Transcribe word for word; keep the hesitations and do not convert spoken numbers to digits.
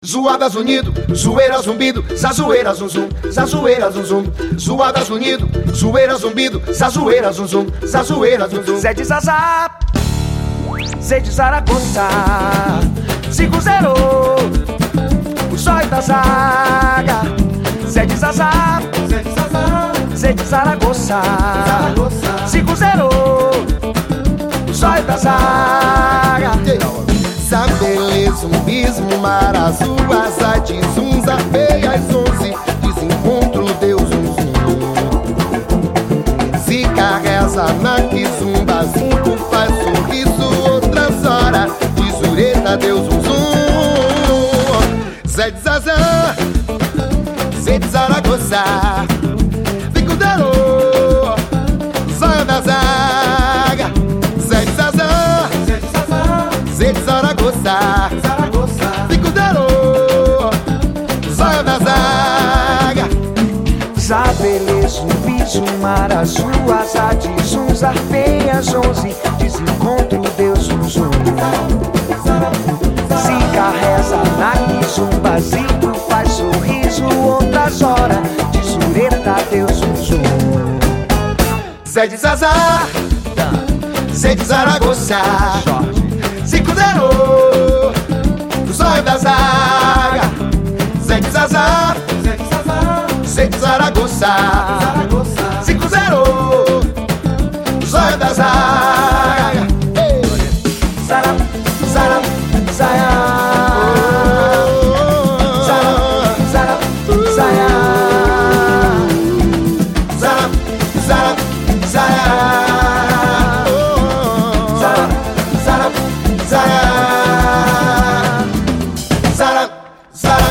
Zoadas unido, zoeira zumbido, zazoeira zum zum, zazoeira zum zum. Zoadas unido, zoeira zumbido, zazoeira zum zum, zazoeira zum zum. Zé de Zazá, Zé de Zaragoza, cinco zero, o zóio da zaga. Zé de Zazá, Zé de Zazá, Zé de Zaragoza, Zaragoza, cinco zero, o zóio da zaga. Zabelê, zumbismo, mar azul, asa de zunza, feias onze, desencontro, Deus um zum. Zica, reza, na zumba, cinco faz sorriso, outras horas, de zureta, Deus um zum. Zé de Zazá, Zé de Zaragoza, Fico Dero, Zóio da zaga. Zé de Zazá, Zé de Zaragoza, Fico Dero, Zóio da zaga. Zabelê, zumbi, zumar azul, asa de zunza, feias onze, desencontro, Deus um zum. Zica, reza, naque, zumba, zico, faz sorriso, outras horas, de sureta, Deus um zum. Zé de Zazá, Zé de Zaragoza, Fico Dero, Zóio da zaga. Zé de Zazá, Zé de Zaragoza, cinco zero, Zóio da zaga. Zara, zara, zaya. Zara, zara, zaya. Zara, zara, zaya. Zara, zara, Zara, zara, zara.